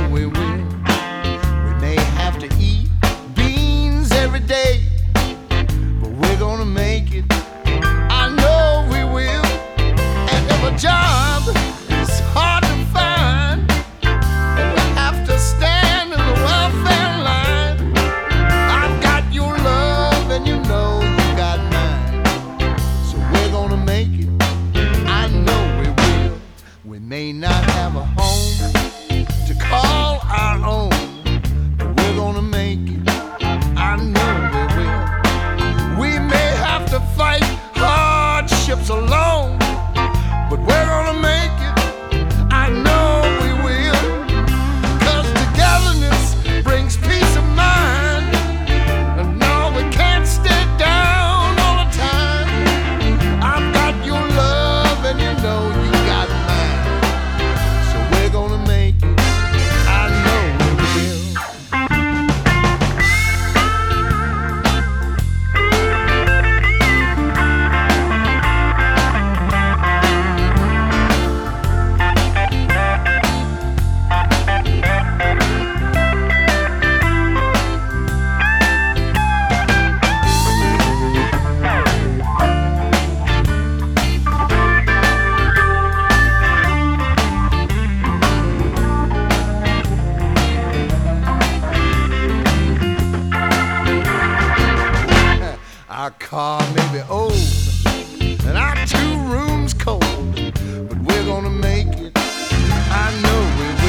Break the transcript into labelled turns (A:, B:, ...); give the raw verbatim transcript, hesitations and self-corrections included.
A: we will. We may have to eat beans every day, but we're gonna make it. I know we will. And if a job is hard to find, and we have to stand in the welfare line, I've got your love and you know you got mine. So we're gonna make it. I know we will. We may not have a home to call our own, but we're gonna make it. I know we will. We may have to fight hardships alone, but we're gonna make it. I know we will. 'Cause togetherness brings peace of mind. And no, we can't stay down all the time. I've got your love and you know you got mine. So we're gonna make it. I know we will. Our car may be old and our two rooms cold, but we're gonna make it. I know we